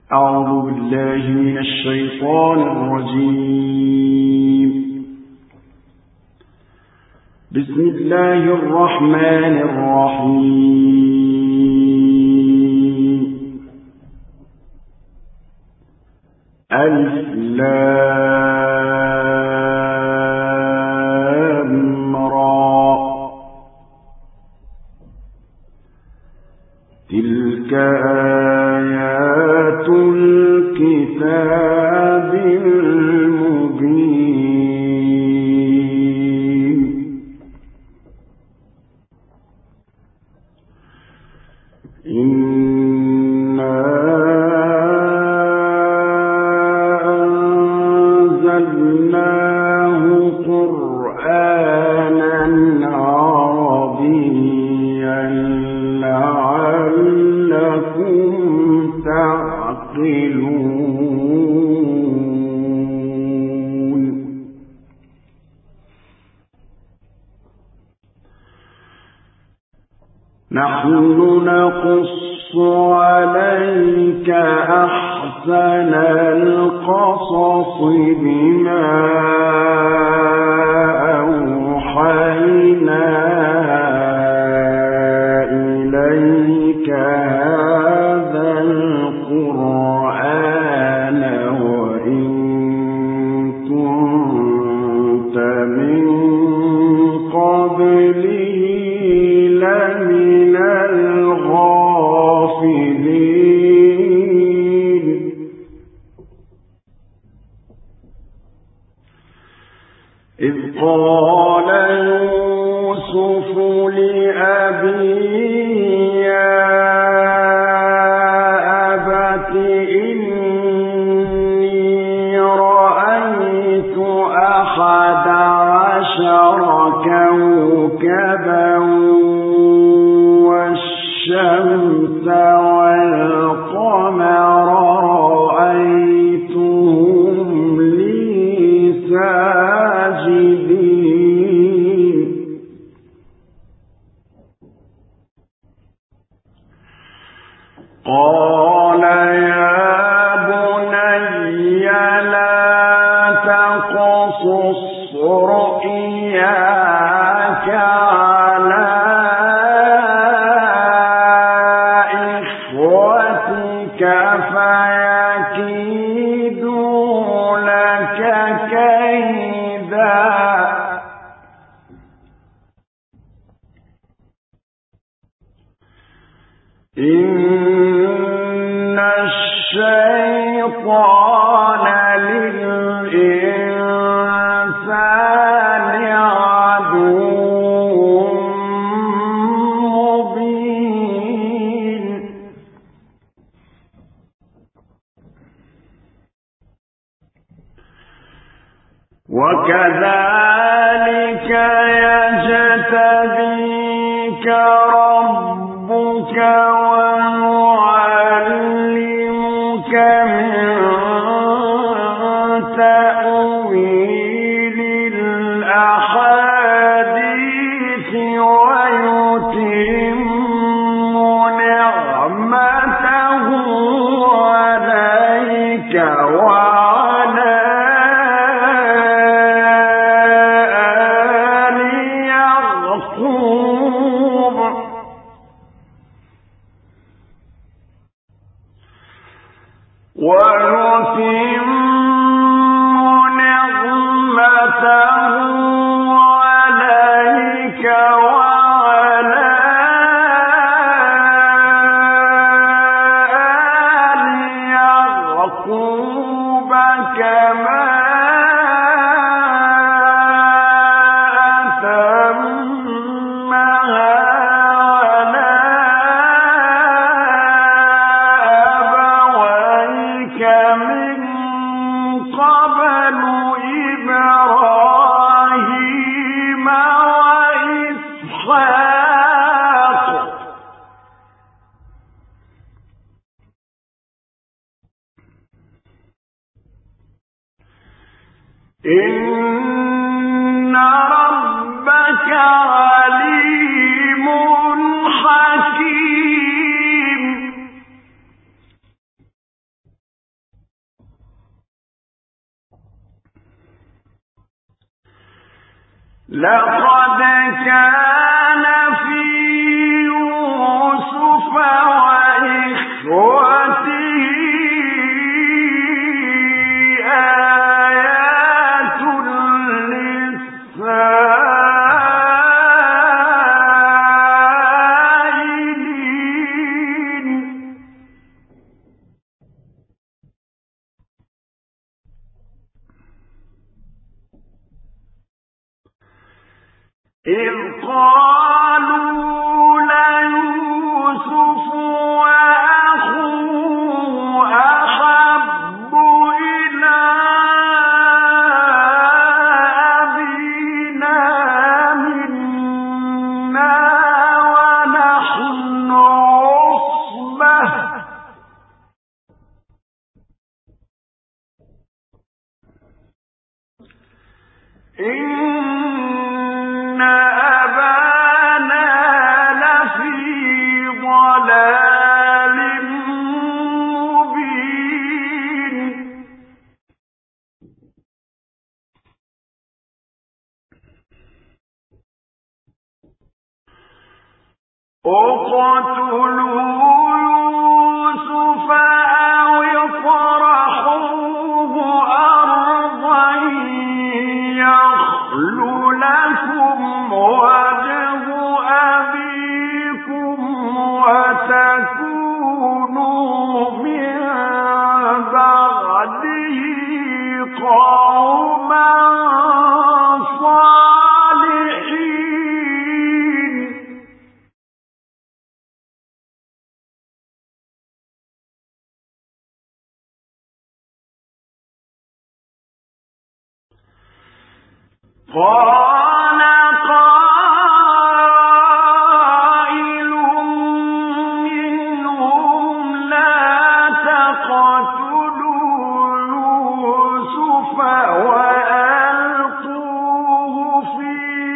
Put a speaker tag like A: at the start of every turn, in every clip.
A: أعوذ بالله من الشيطان الرجيم. بسم الله الرحمن الرحيم. ألف لام را تلك آيات الكتاب المبين. إنا أنزلناه قرآنا عربيا لعلكم تعقلون. نحن نقص عليك أحسن القصص بما أوحينا إليك هذا القرآن وإن كنت من قبله لمن الغافلين. إذ قال يوسف لأبيه يا أبت إني رأيت 11 كوكبا والشمس والقمر رأيتهم لي ساجدين. قال يا بني لا تقصص رؤياك على إخوتك فيكيدوا لك كيدا إن الشيطان للإنسان عدو مبين. وكذلك يجتبيك ربك ويعلمك من تأويل الأحاديث ويتم نعمته عليك وعلى آل يعقوب ويتم نعمته عليك وعلى آل يعقوب كما أتمها على أبويك من قبل إبراهيم وإسحاق إن ربك عليم حكيم. لقد كان في يوسف وإخوته آيات للسائلين إذ قالوا ليوسف وأخوه أحب إلى أبينا منا ونحن عصبة إن أبانا لفي ضلال مبين اقتلوا يوسف أو اطرحوه أرضا يخل لكم وجه أبيكم وتكونوا من بعده قوما صالحين قال قائل منهم لا تقتلوا يوسف وألقوه في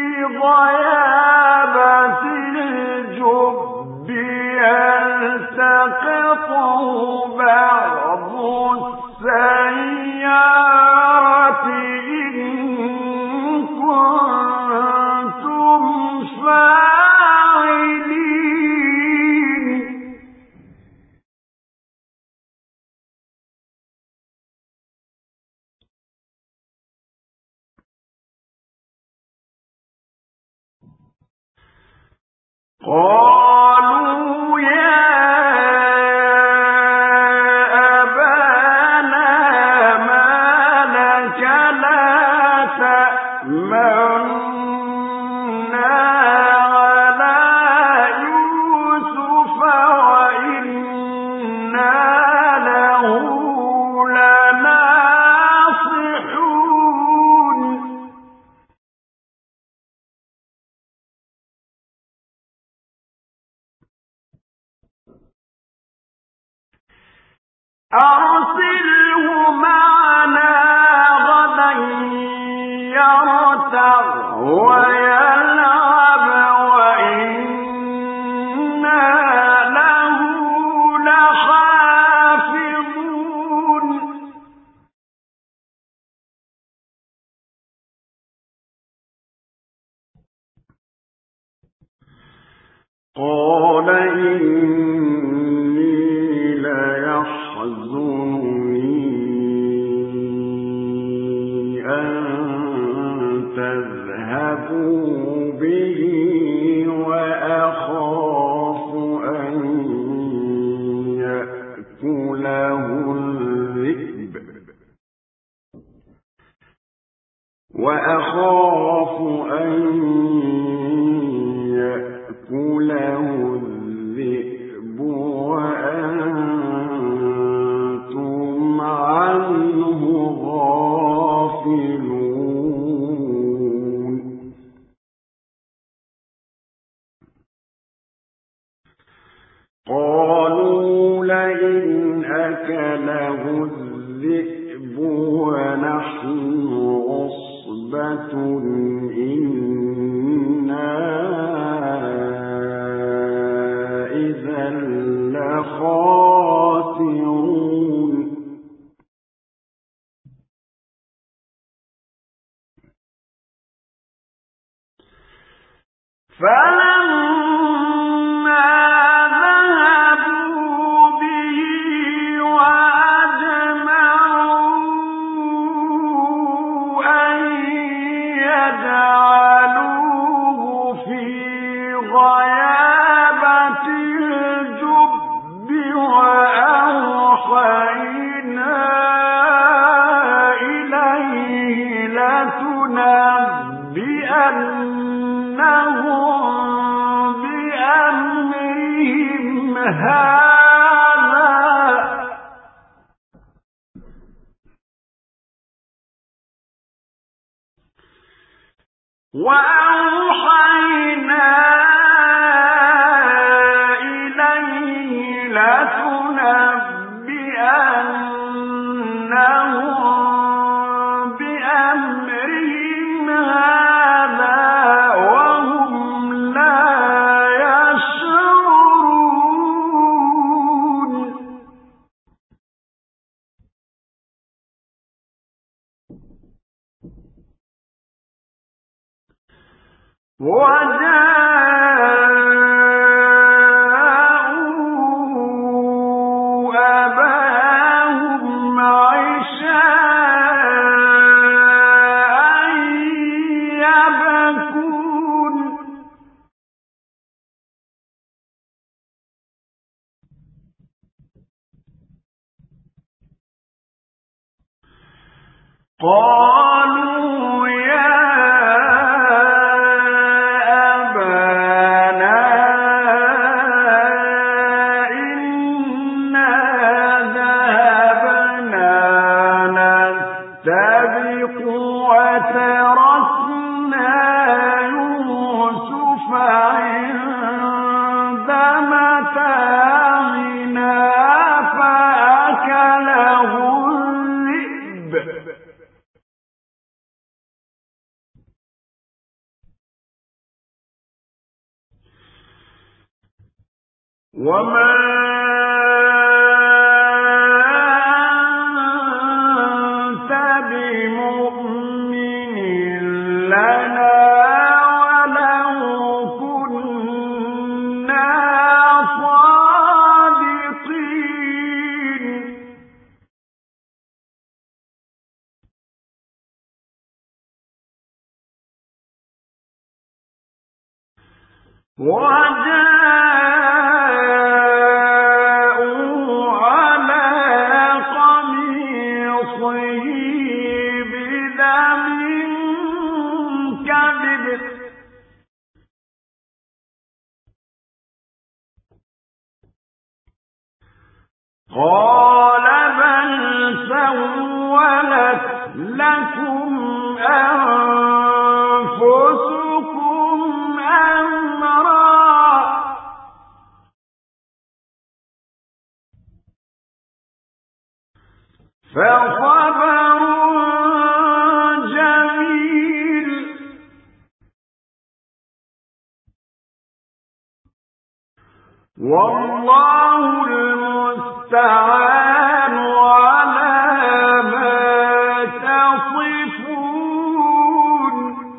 A: غيابة الجب يلتقطه بعض السيارة إن كنتم فاعلين قالوا يا أبانا ما لك لا تأمنا على يوسف وإنا له لناصحون أرسله معنا غدا يرتع ويلعب وإنا له لحافظون قال إني ليحزنني أن تذهبوا به وأخاف أن يأكله الذئب وأنتم عنه غافلون قالوا لئن أكله الذئب ونحن عصبة إنا إذا لخاسرون قالوا يا أبانا إنا ذهبنا نستبق وتركنا يوسف عند متاعنا فأكله الذئب وما أنت بمؤمن لنا ولو كنا صادقين قال بل سولت لكم أنفسكم أمرا فصبر جميل والله المستعان على ما تصفون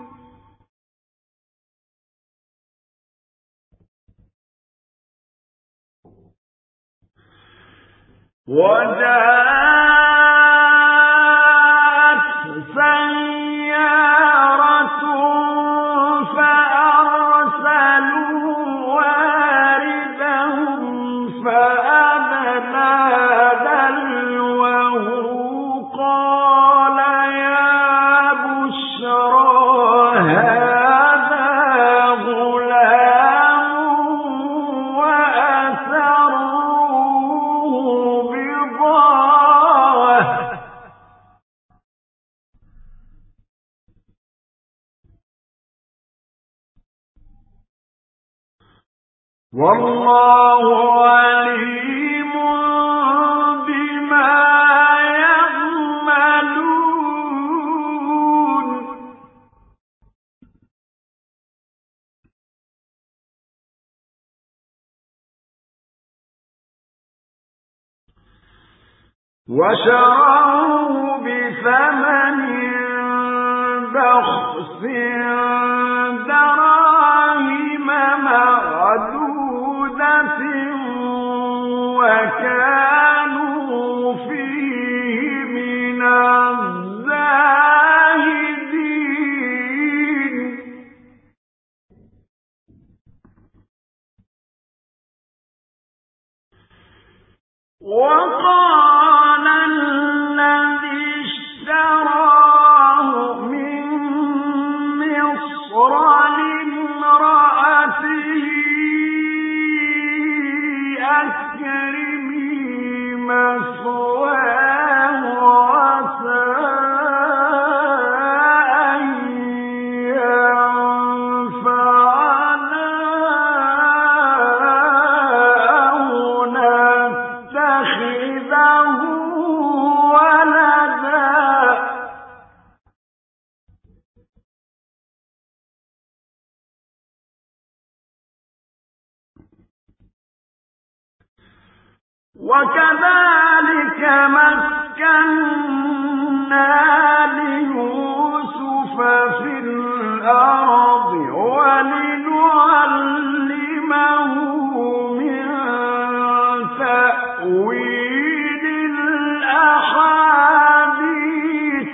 A: وجاءت سيارة فأرسلوا واردهم فأدلى دلوه قال يا بشرى هذا غلام وأسروه بضاعة والله عليم بما يعملون وشروه بثمن بخس دراهم وكذلك مكنا ليوسف في الأرض ولنعلمه من تأويل الأحاديث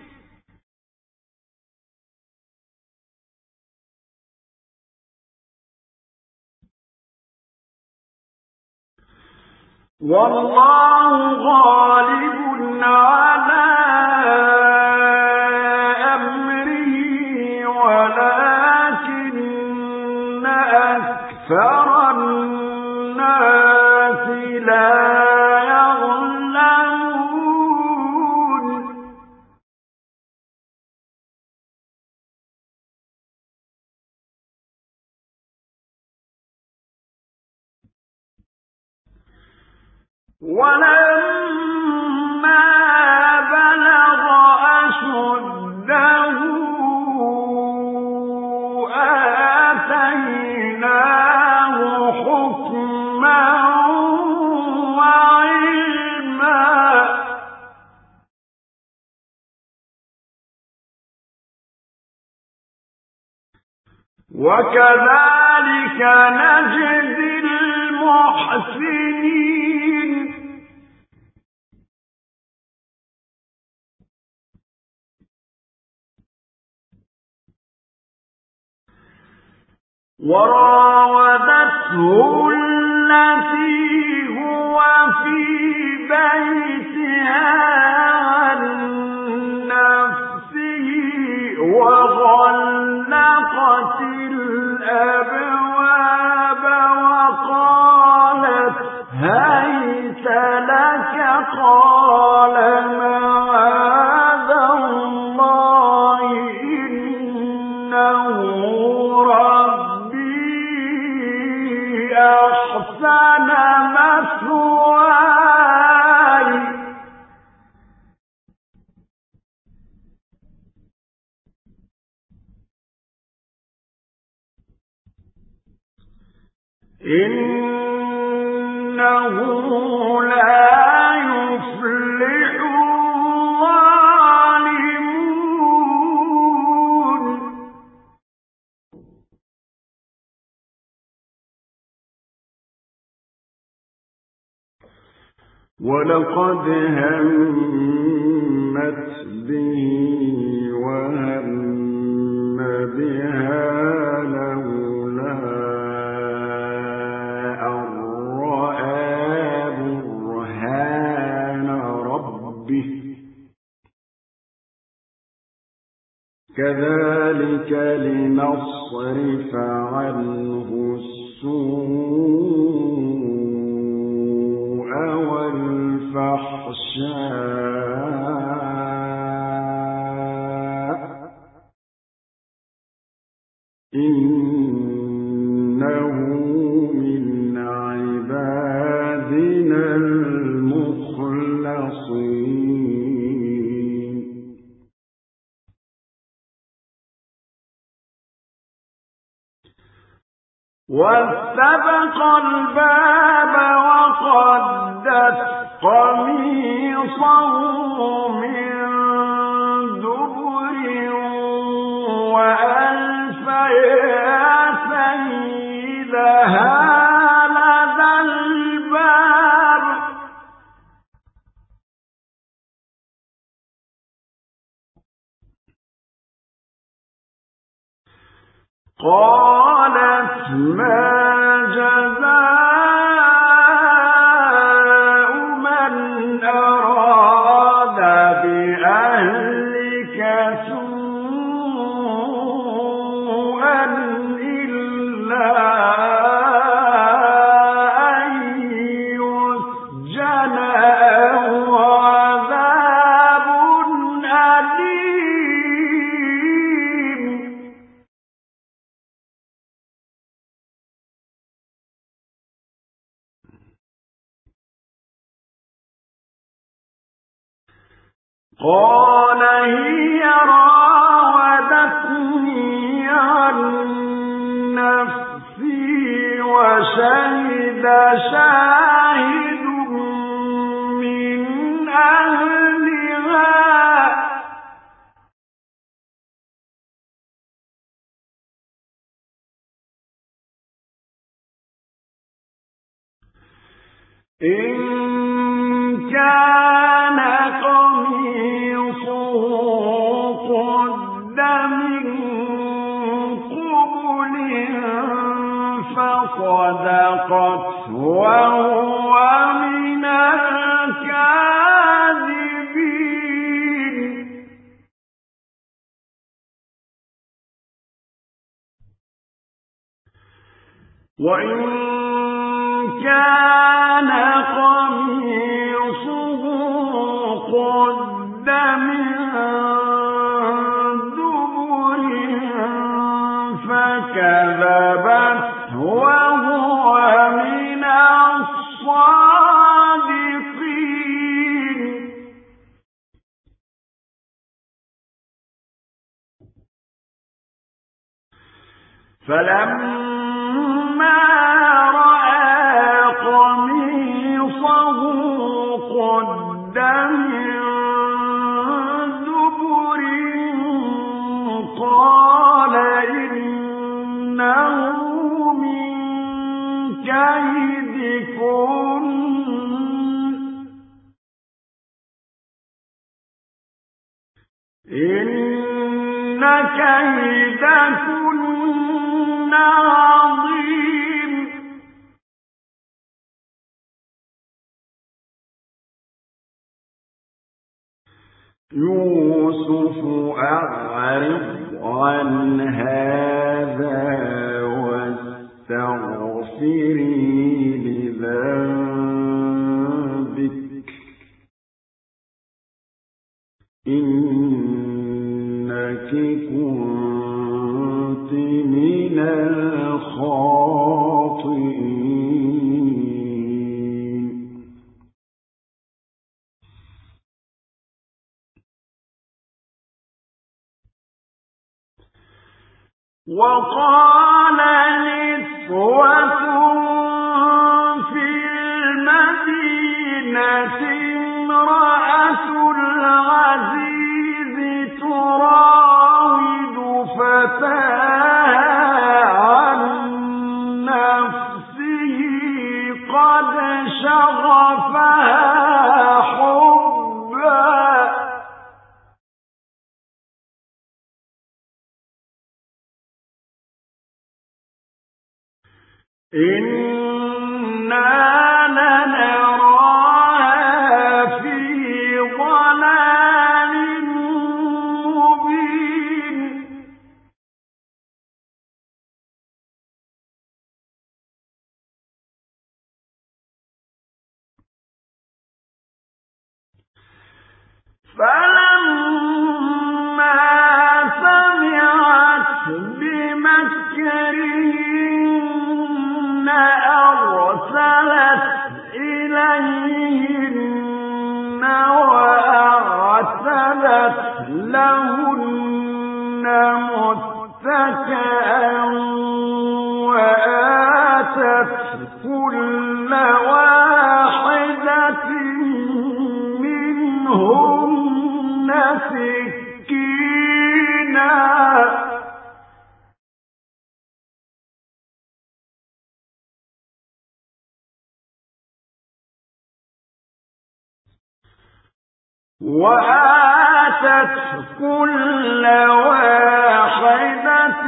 A: والله غالب على أمره ولكن أكثر الناس لا يعلمون ولما بلغ أشده آتيناه حكما وعلما وكذلك نجزي المحسنين وراودته التي هو في بيتها عن نفسه وغلقت الأبواب وقالت هيت لك قال معاذ الله إنه أحسن مثواي إنه لا يفلح الظالمون ولقد همت به وهم بها لولا أن رأى برهان ربه كذلك لنصرف عنه السوء والفحشاء إنه من عبادنا المخلصين واستبق الباب وقدت قميصه من دبر وألف يا سيدها لدى الباب قالت ما جزاء من أراد بأهلك سوءا إلا أن يسجن أو عذاب أليم قال هي راودتني عن نفسي وشهد شاهد إن كان قميصه قد من قبل فصدقت وهو من الكاذبين وإن كان قميصه قد من دبر فكذبت وهو من الصادقين فلما رأى قميصه قد من دبر قال إنه من كيدكن إن كيدكن عظيم يوسف أعرض عن هذا واستغفري لذنبك إنك كنت من الخاطئين وقال نسوة في المدينة امرأة العزيز تراود فتاها عن نفسه قد شغفها حبا إنا لنراها في ضلال مبين فلما سمعت بمكرهن أرسلت إليهن وأعتدت لهن متكئا وآتت كل واحدة منهن سكينا وآتت كل واحدة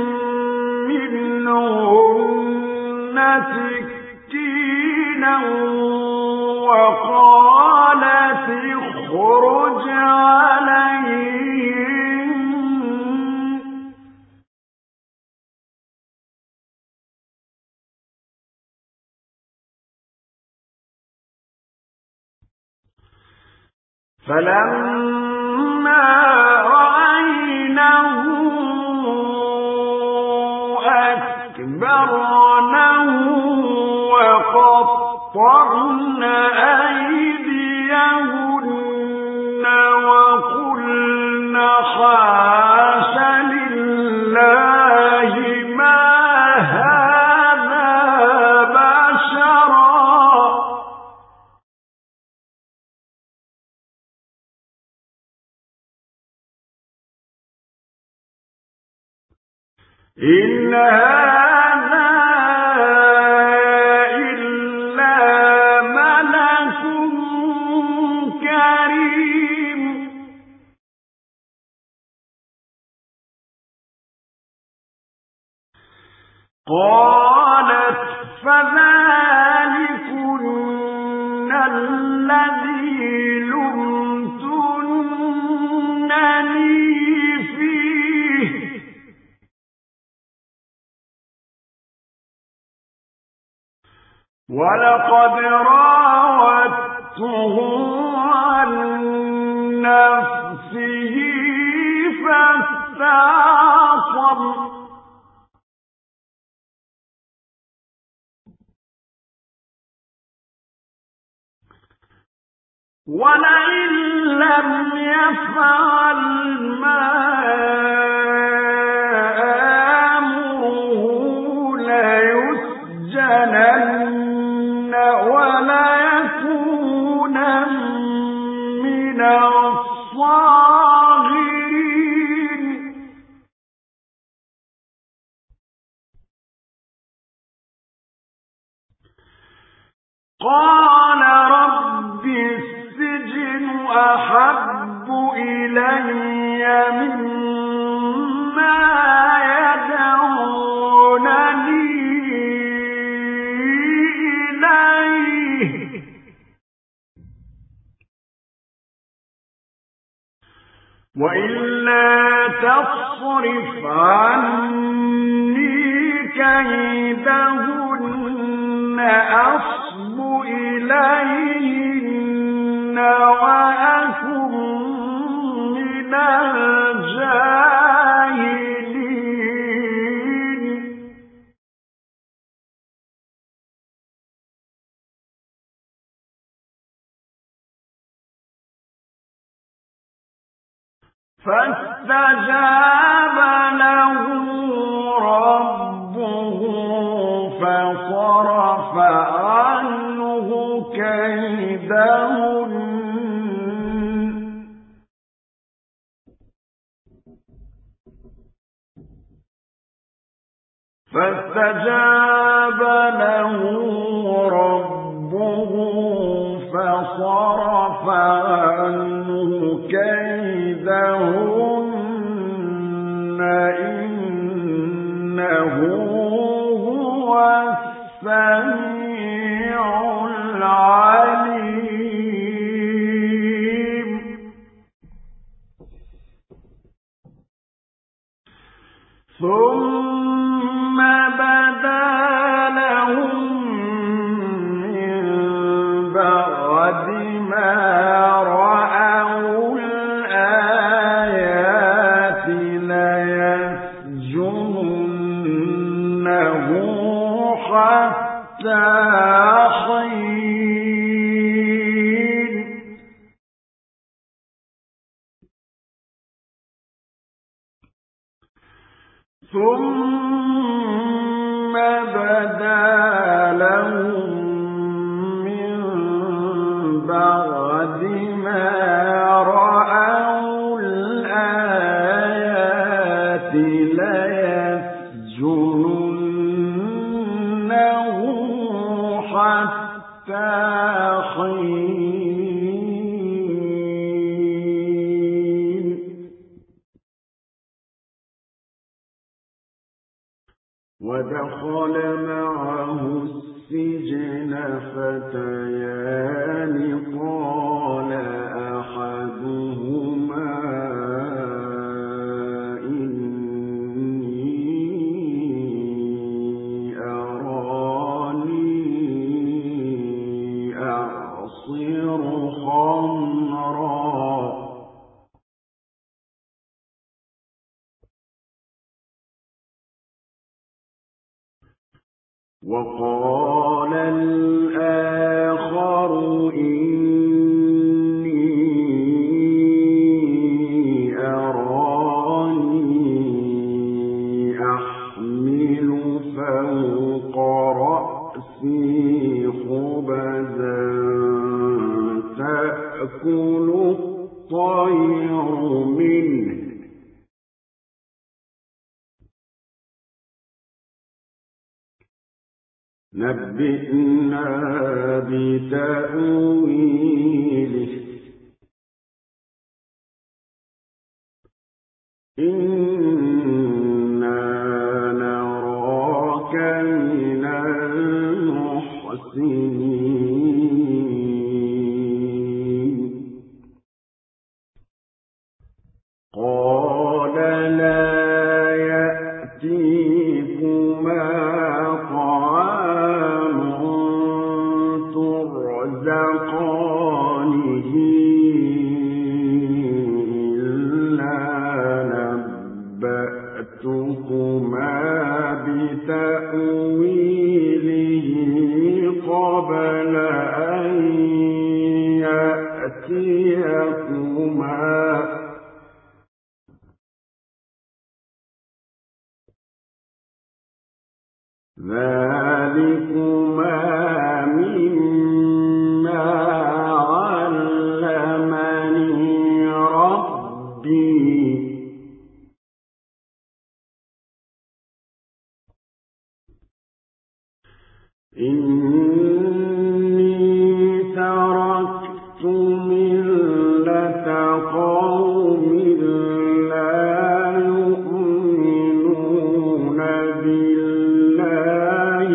A: منهن سكينا وقالت اخرج عليهم فلما رأينه أكبرنه وقطعن أيديهن وقلن حاش لله ما هذا بشرا إن هذا إلا قالت فذلكن الذي لمتنني فيه ولقد راودته عن نفسه فاستعصم ولئن لم يفعل ما آمره ليسجنن وليكونن من الصاغرين قال رب السجن أحب إلي مما يدعونني إليه وإلا تصرف عني كيدهن أصب إليهن وأكن من الجاهلين فاستجاب له ربه فصرف عنه كيدهن فاستجاب له ربه فصرف عنه كيدهن إنه هو السميع العليم ثم بدا لهم من بعد ما رأوا الآيات ليسجننه حتى حين ثم بدا لهم من بعد ما رأوا الآيات ليسجننه حتى حين ودخل معه السجن فتيان قال أحدهما إني أراني أعصر خمرا وقال الآخر إني أراني أحمل فوق رأسي خبزا تأكل الطير منه نبئنا بتأويله إنا نراك ذلكما مما علمني ربي إني تركت ملة قوم لا يؤمنون بالله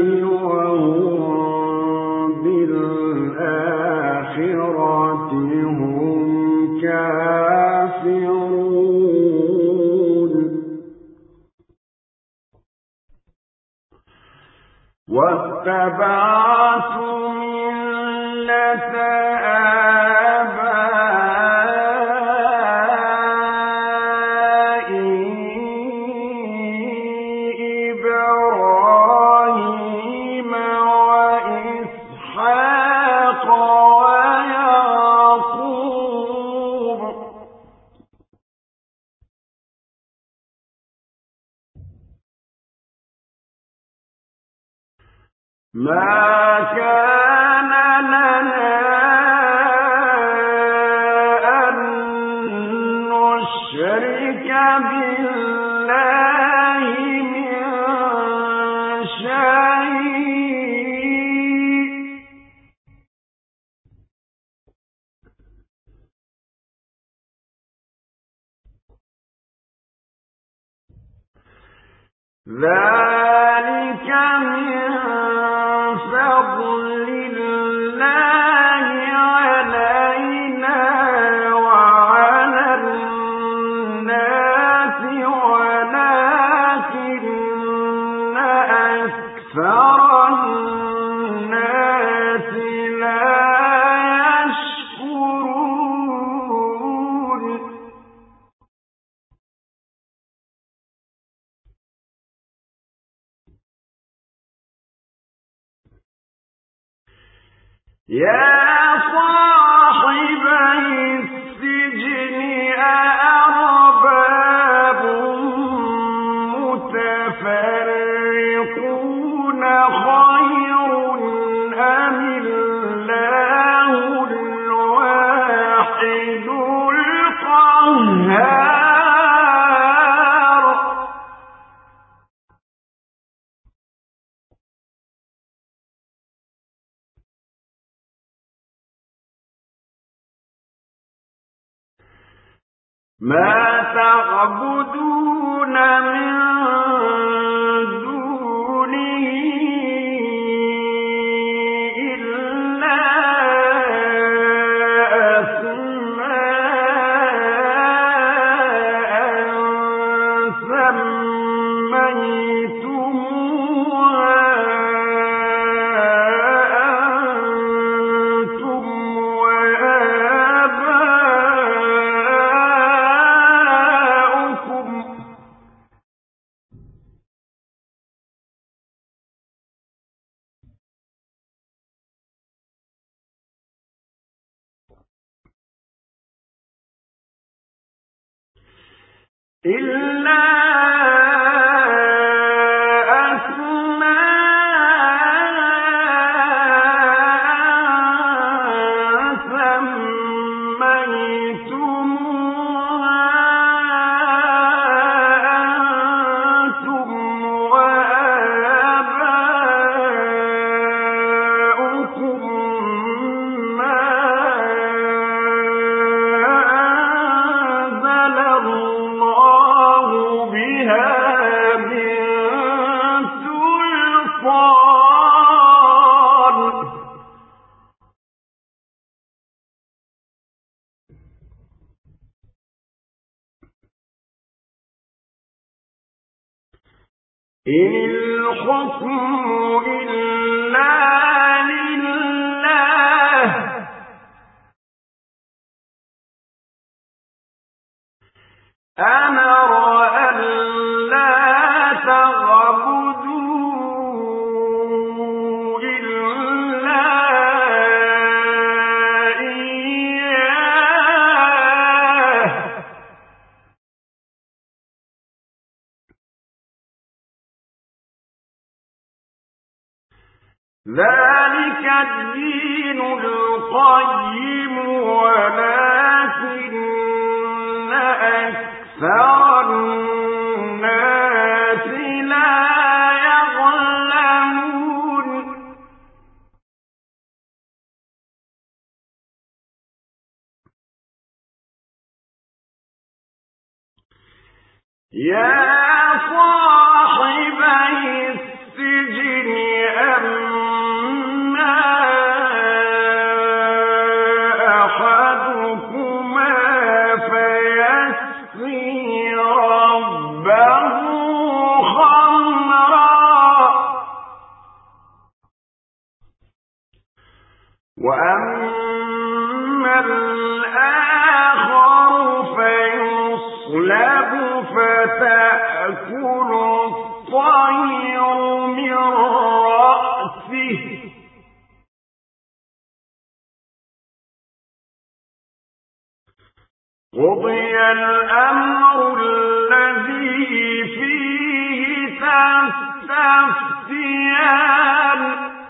A: وهم بالآخرة هم كافرون واتبعت ملة آبائي إبراهيم وإسحاق ويعقوب ما كان لنا أن نشرك بالله من شيء ذلك من فضل الله علينا وعلى الناس ولكن أكثر الناس لا يشكرون يا صاحبي السجن أأرباب متفرقون خير أم الله الواحد القهار ما تعبدون من دونه إلا أسماء سميتموها أنتم وآباؤكم إلا أسماء سميتموها أنتم وآباؤكم ما أنزل الله بها من سلطان إن الحكم إلا لله أمر أن لا تعبدوا إلا إياه ذلك الدين القيم ولكن أكثر الناس لا يعلمون يا صاحبي السجن أما أحدكما فيسقي ربه خمرا وأما الآخر فيصلب فتأكل الطير من رأسه قضي الأمر الذي فيه تستفتيان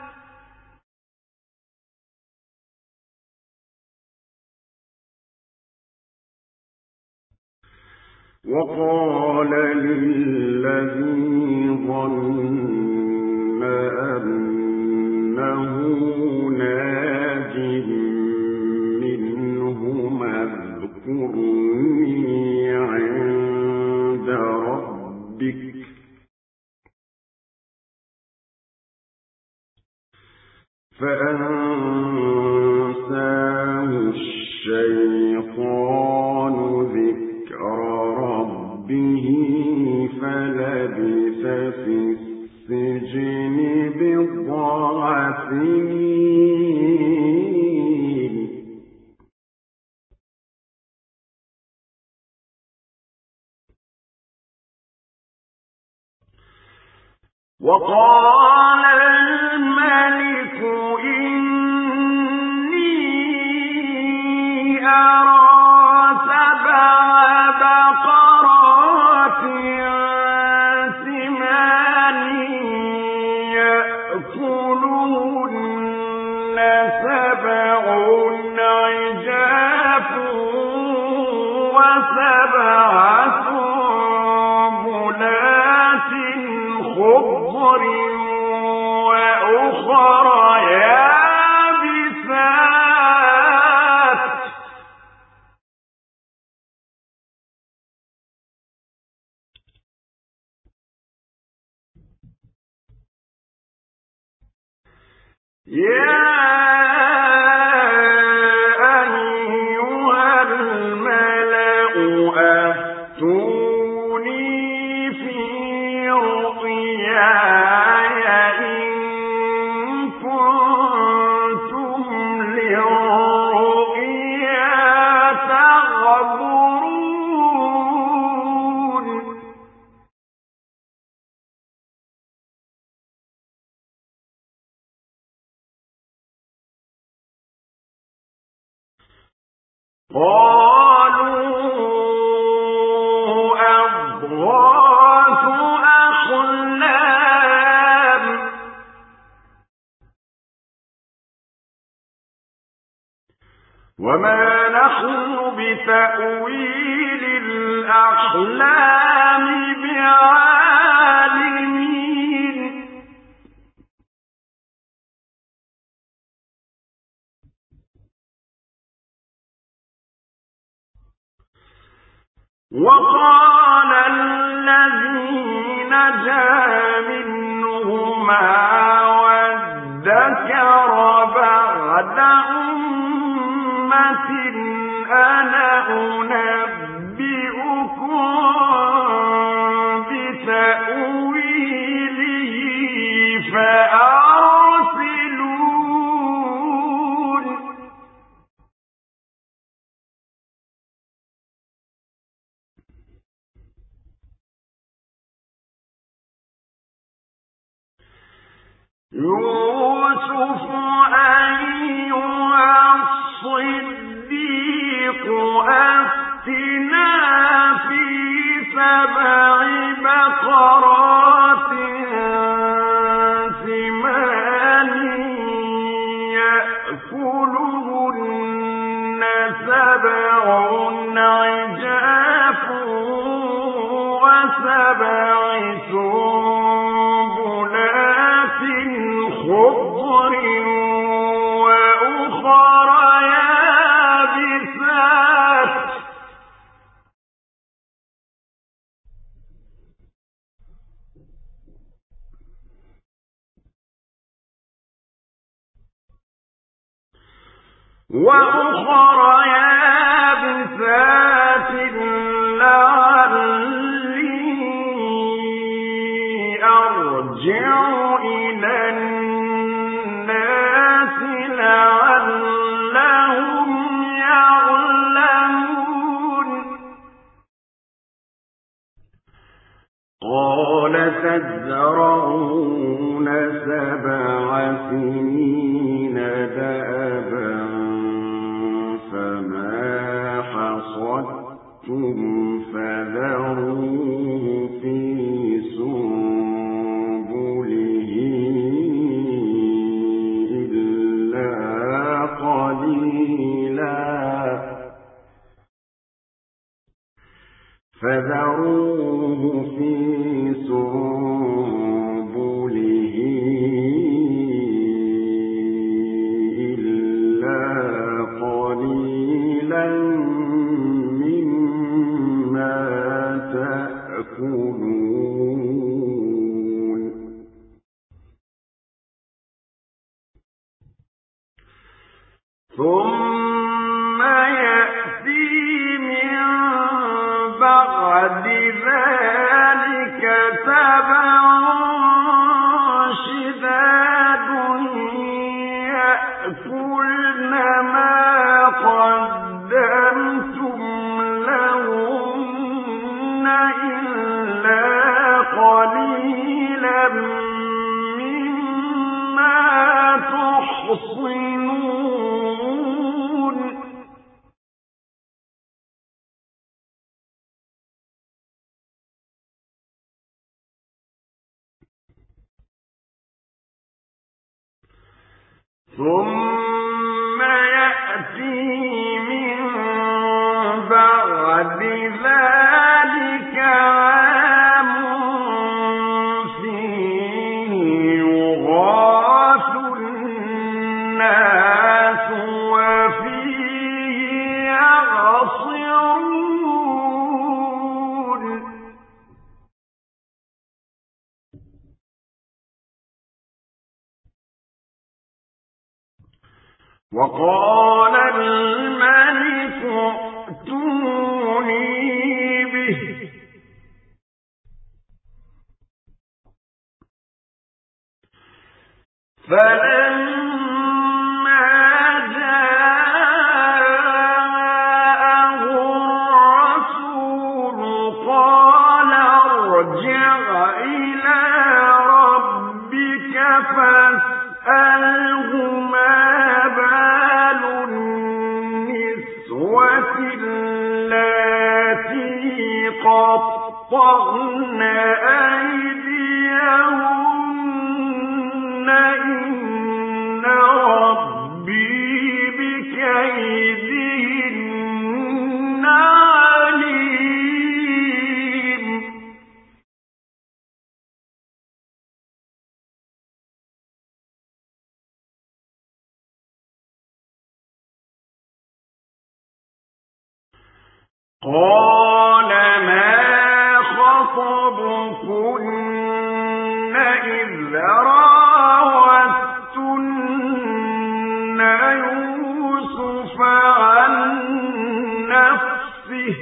A: وقال للذي ظن أنه ناج منهما اذكرني عند ربك فأنساه الشيطان ذكر ربه فلبث في السجن بضع سنين وقال الملك إني أرى سبع بقرات سمان يأكلهن سبع عجاف وسبع سنبلات خضر وأخرى يابسات يا أيها الملأ أفتوني في رؤياي إن كنتم للرؤيا تعبرون قالوا أضغاث أحلام وما نحن بتأويل الأحلام بعالمين وقال الذي نجا منهما وادكر بعد أمة أنا أنبئكم بتأويله فأرسلون يوسف أيها الصديق أفتنا في سبع بقرات سمان وأخر يابسات لعلي أرجع إلى الناس لعلهم يعلمون قال تزرعون 7 سنين دأبا فما حصدتم فذروه في سنبله إلا قليلا مما تأكلون ثم يأتي من بعد ذلك 7 شداد يأكلن ما قدمتم لهن إلا قليلا مما تحصنون ثم يأتي من بعد ذلك عام فيه يغاث الناس وفيه يعصرون وقال الملك ائتوني به فلما جاءه الرسول قال ارجع إلى ربك فاسأله ما بال النسوة اللاتي قطعن أيديهن إن ربي بكيدهن عليم قال ما خطبكن إذ راوتن يوسف عن نفسه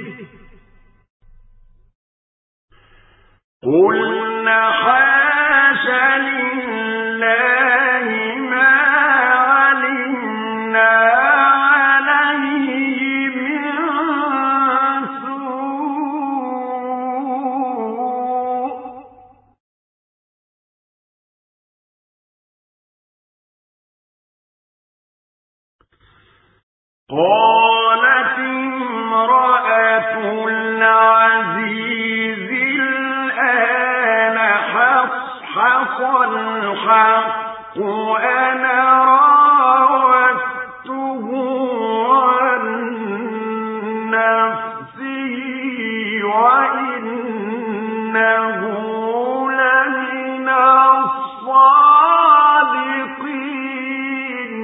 A: قلن حاش لله ما علمنا عليه من سوء قالت امرأة العزيز الآن حصحص الحق أنا راودته عن نفسه وإنه لمن الصادقين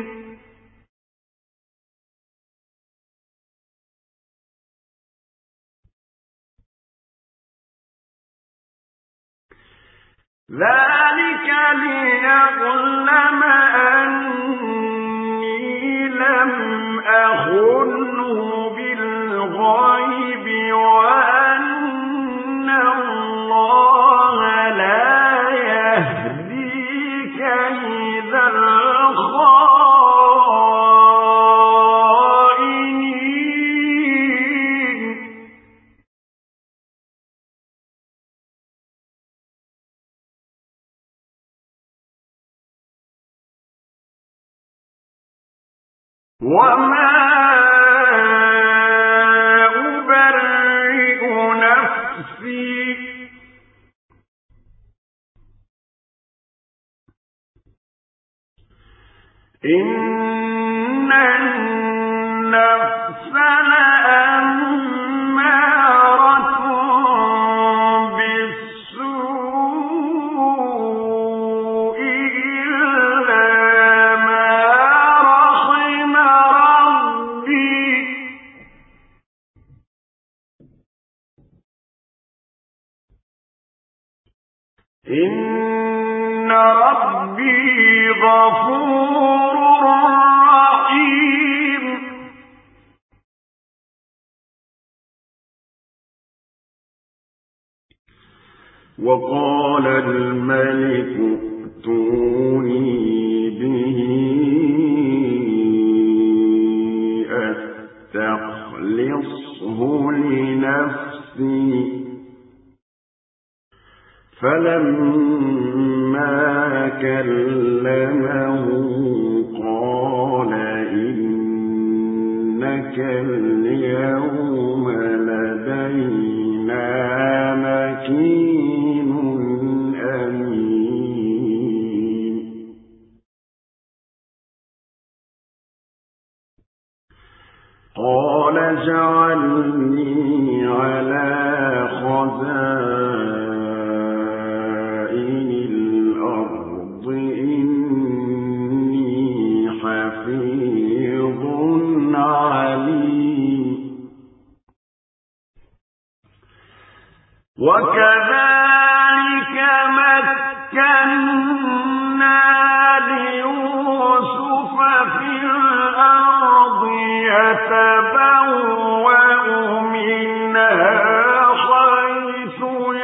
A: ذلك ليعلم أني لم وما أبرئ نفسي إن النفس لأمارة بالسوء إلا ما رحم ربي إن ربي غفور رحيم. وقال الملك ائتوني به أستخلصه لنفسي فلما كلمه قال إنك اليوم لدينا مكين أمين. قال اجعلني على خزائن الأرض إني حفيظ عليم. وكذلك مكنا ليوسف في الأرض يتبوأ منها حيث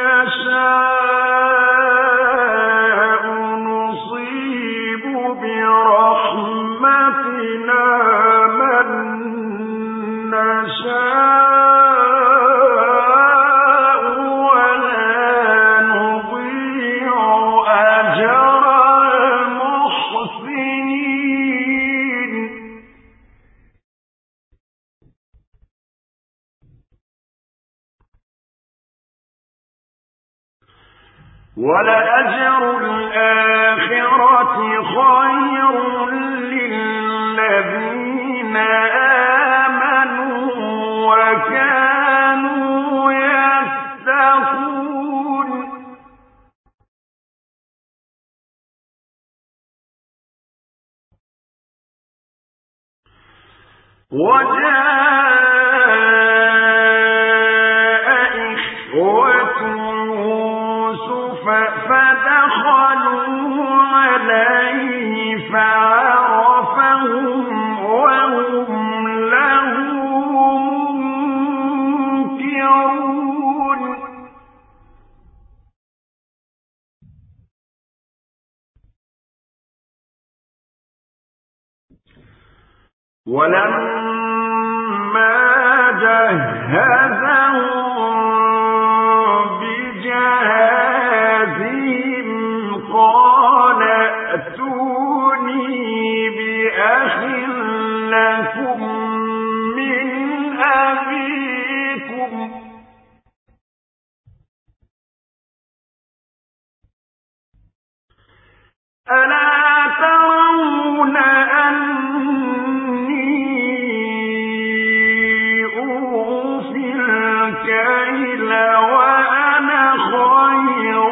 A: يشاء نصيب برحمتنا من نشاء ولا نضيع أجر المحسنين. ولأجر الآخرة خير للذين آمنوا وكانوا يتقون. وجاء إخوة يوسف فدخلوا عليه فعرفهم وهم له منكرون. ولما جهزهم بجهازهم قال ائتوني بأخ لكم من أبيكم ألا ترون أني أوفي الكيل وأنا خير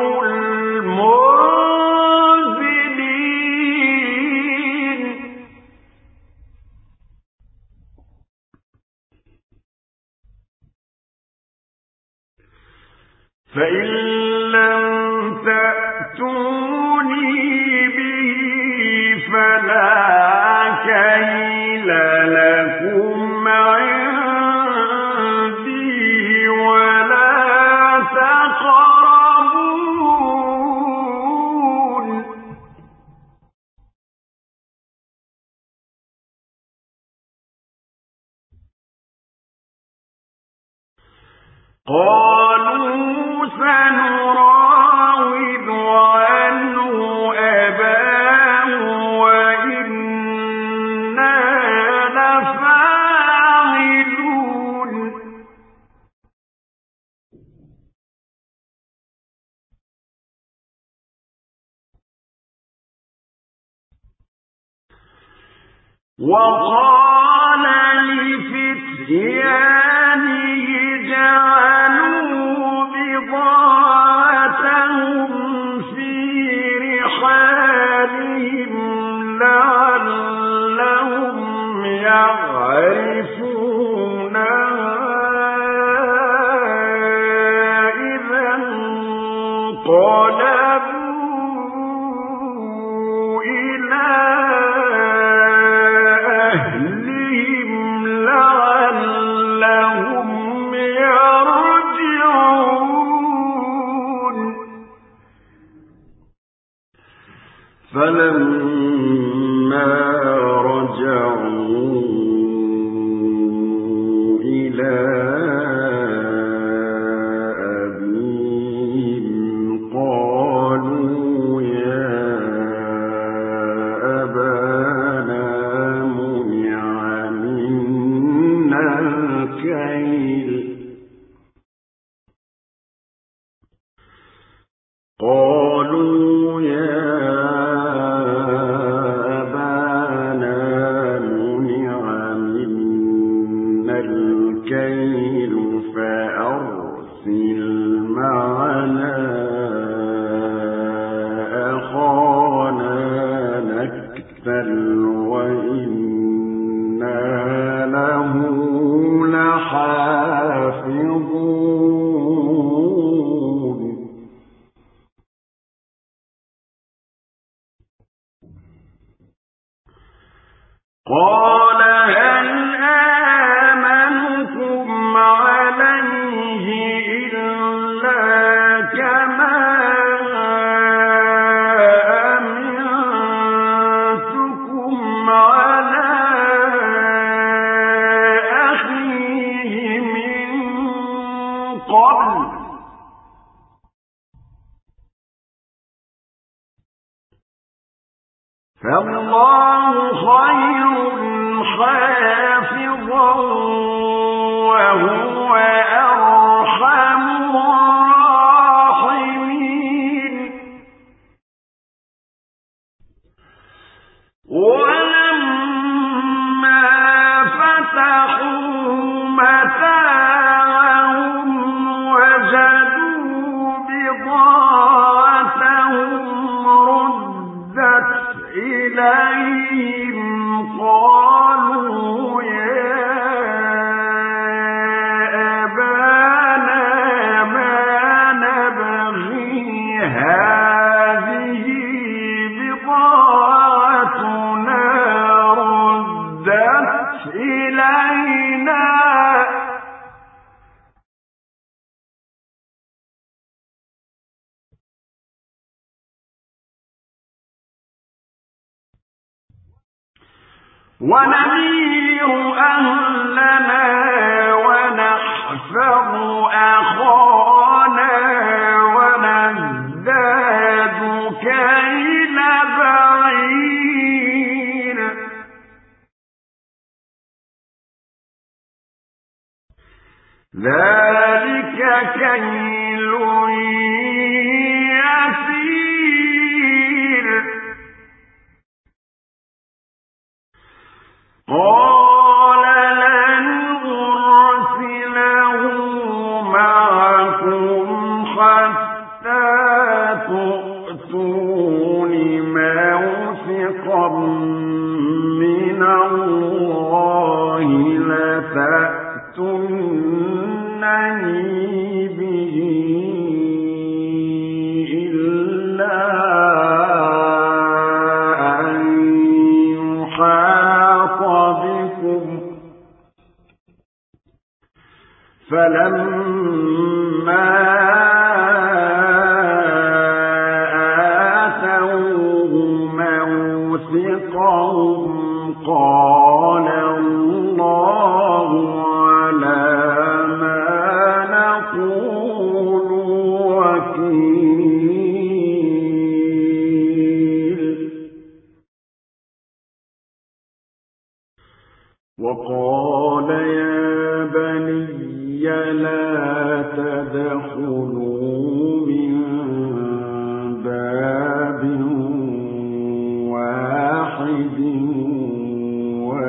A: المنزلين. فإن لم تأتوني به فلا كيل لكم عندي ولا تقربون. قالوا سنراود عنه أباه وإنا وقال لفتيانه جعلوا بضاعتهم في رحالهم لعلهم يعرفونها إذا انقلبوا إلى أهلهم لعلهم يرجعون فلما رجعوا إلى أبيهم قالوا يا أبانا منع منا الكيل فأرسل معنا أخانا نكتل وإنا له لحافظون قال هل آمنكم عليه إلا كما أمنتكم على أخيه من قبل فالله خير حافظا وهو أرحم الراحمين ولما فتحوا متاعهم وجدوا بضاعتهم ردت إليهم قالوا يا أبانا ما نبغي هذه بضاعتنا ردت إلينا ونمير أهلنا ونحفظ أخانا ونزداد كيل بعير ذلك كيل يسير قال لن أرسله معكم حتى تؤتون موثقا من الله لتأتونني به إلا أن يحاط بكم فلما آتوه موثقهم قال الله على ما نقول وكيل وقال يا بني لا تدخلوا من باب واحد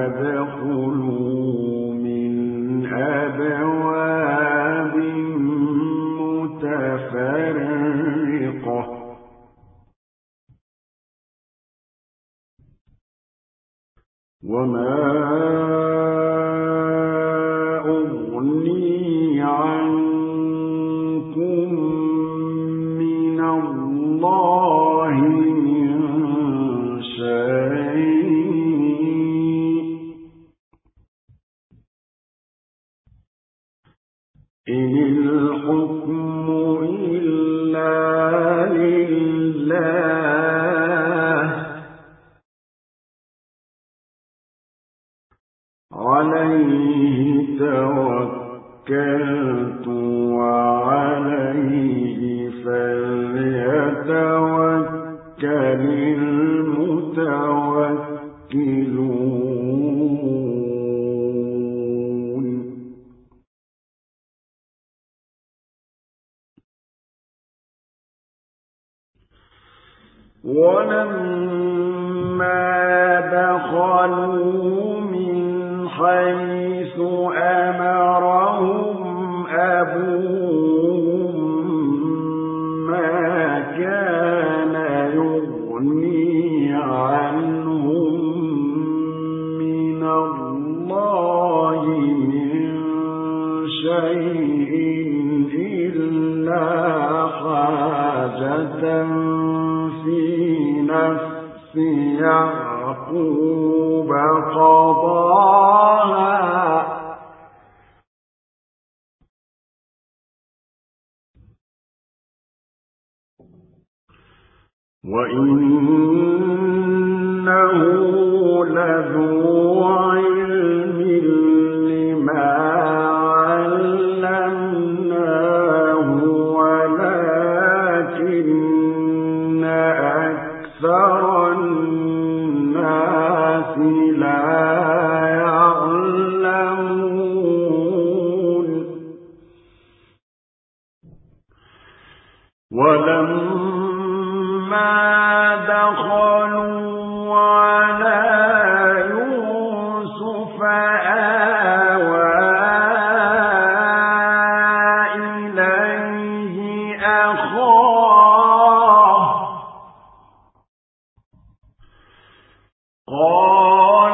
A: إن الحكم إلا لله عليه توكلت وعليه فليتوكل المتوكلون ولما دخلوا من حيث أمرهم أبوهم ما كان يغني عنهم من الله من شيء إلا حاجة في نفس يعقوب قضاها وإنه لذو علم لما علمناه ولكن أكثر الناس لا يعلمون ولما دخلوا على يوسف آوى إليه أخاه قال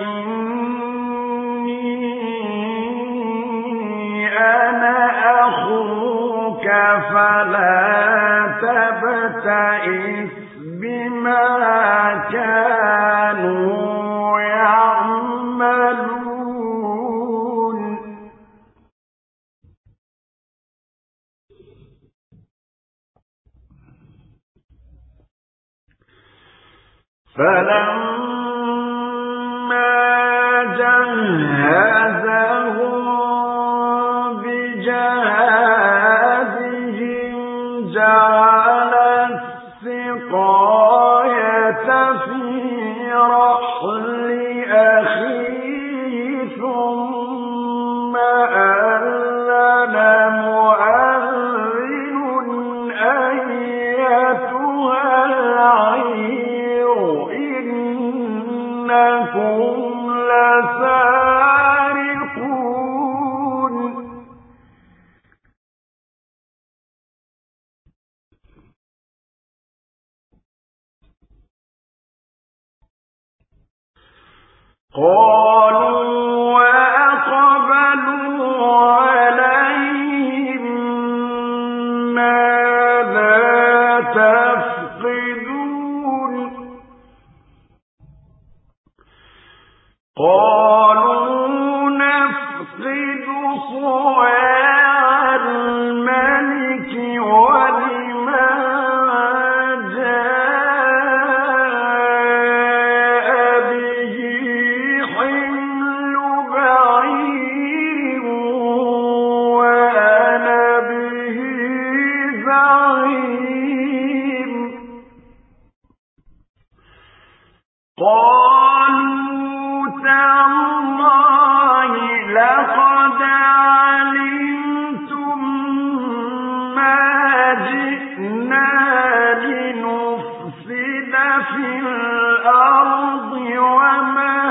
A: إني أنا أخوك فلا تبتئس بما كانوا يعملون فلما جهزهم بجهازهم جعل السقاية في رحل أخيه ثم أذن مؤذن أيتها العير إنكم لسارقون قالوا وأقبلوا عليهم ماذا تفقدون قالوا نفقد صواع الملك ولمن جاء به حمل بعير وأنا به زعيم قالوا تالله لقد علمتم ما جئنا لنفسد في الأرض وما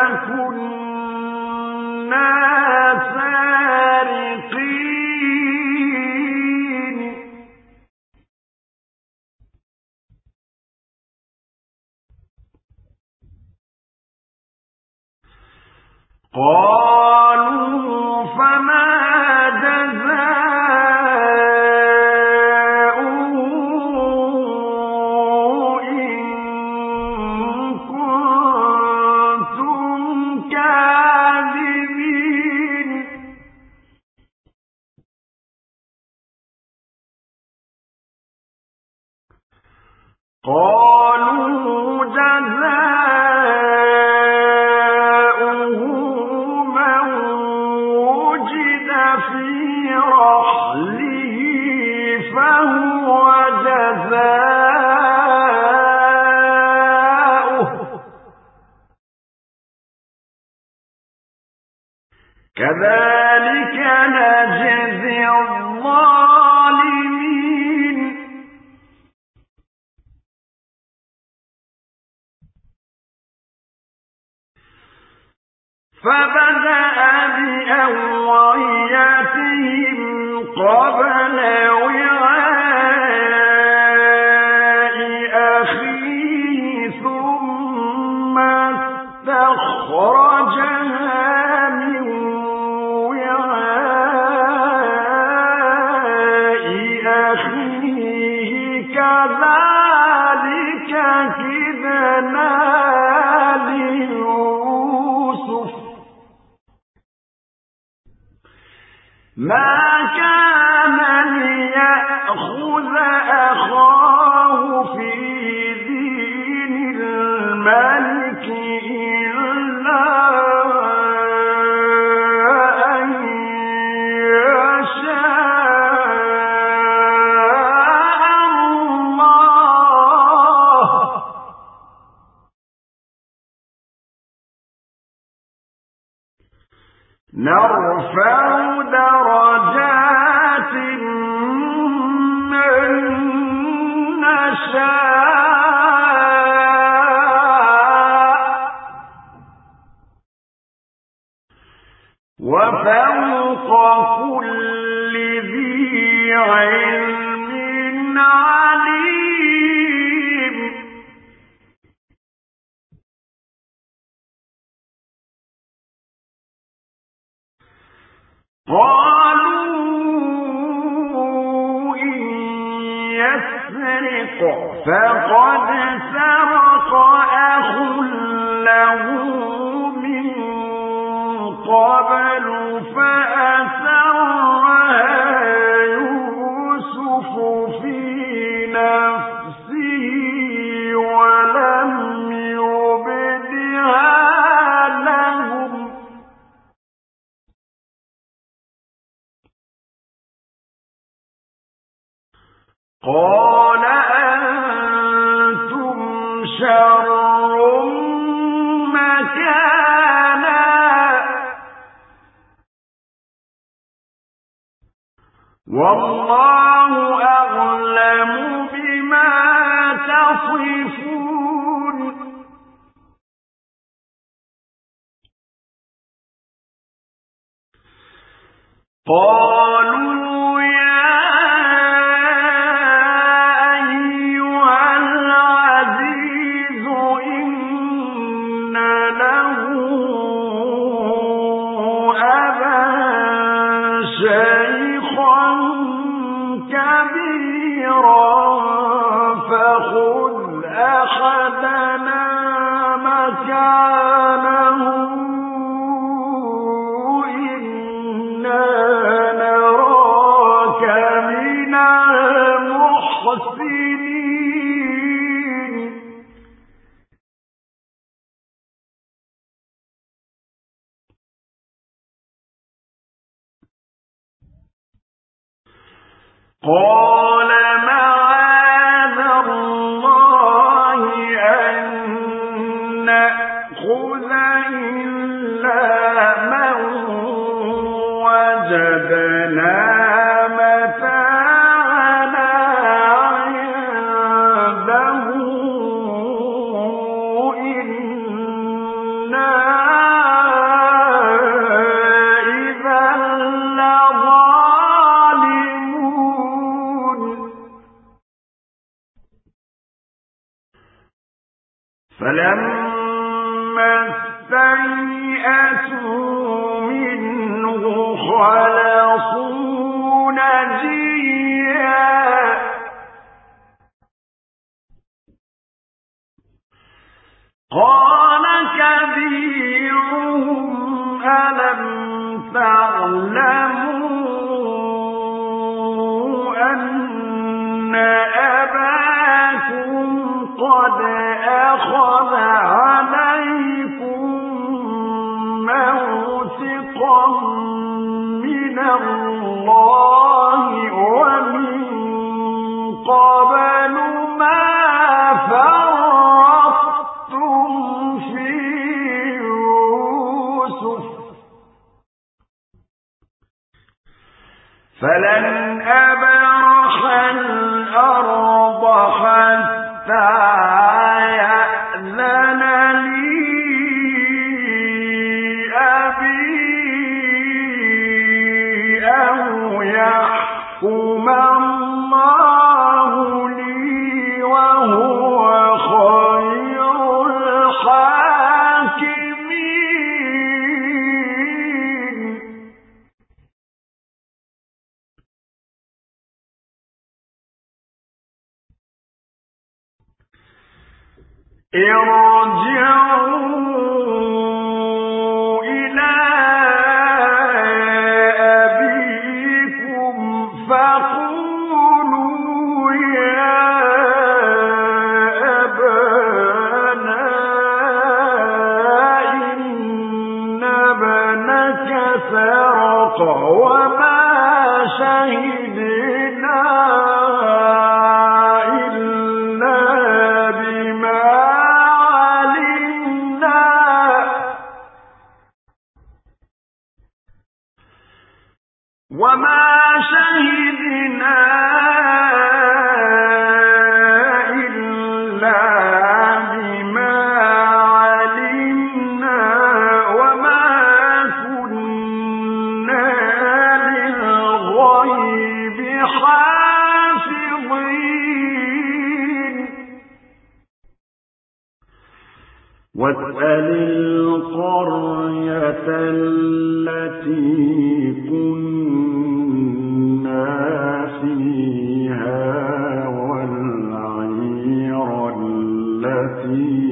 A: كنا سارقين قالوا فما جزاؤه إن كنتم كاذبين قالوا جزاؤه من وجد في رحله فهو جزاؤه كذلك نجزي الظالمين فبدأ بأوعيتهم قبل وعاء أخيه ثم استخرجها من وعاء أخيه كذلك كدنا ما كان ليأخذ أخاه في دين الملك إلا أن يشاء الله نرفع درجات من نشاء وفوق كل ذي علم عليم قالوا إن يسرق فقد سرق أخ له من قبل فأسرها يوسف في نفسه ولم يبدها لهم قال أنتم شر مكانا والله أعلم بما تصفون قالوا يا أيها العزيز إن له أبا شيخا كبيرا فخذ أحدنا مكانه إنا نراك من المحسنين قال معاذ الله أن نأخذ إلا من وجدنا متاعنا عنده إنا إذا لظالمون فلما استيئسوا منه خلصوا نجيا قال كبيرهم ألم تعلموا أن أباكم فلن أبرح الأرض حتى يأذن لي أبي أو يحكم الله لي وهو خير الحاكمين. ارجعوا إلى أبيكم فقولوا يا أبانا إن ابنك سرق وما شهدنا إلا بما علمنا وما كنا للغيب حافظين. واسأل القرية التي كنا فيها والعير التي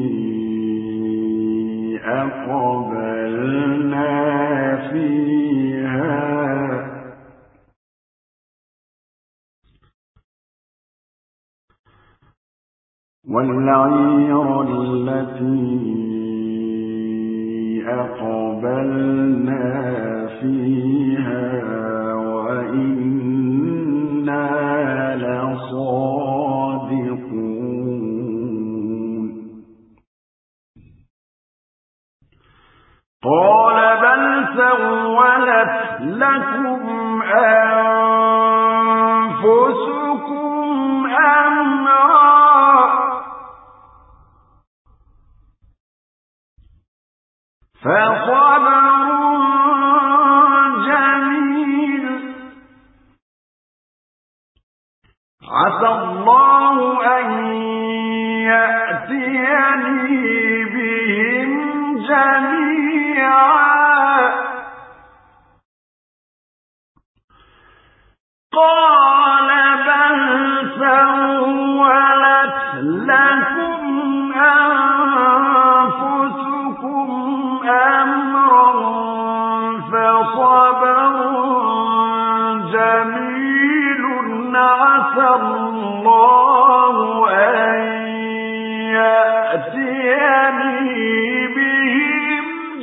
A: أقبلنا فيها وإنا لصادقون. قال بل سولت لكم أنفسكم أمرا فصبر جميل عسى الله أن يأتيني بهم جميعا. قال بل سولت لكم أنفسكم أمرا فصبر جميل عسى الله أن يأتيني بهم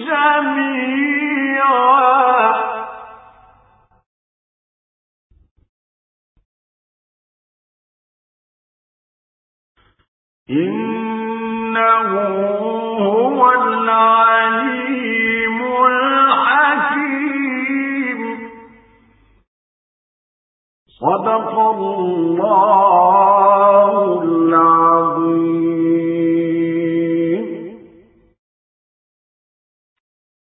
A: جميعا. إنه هو العليم الحكيم. صدق الله العظيم.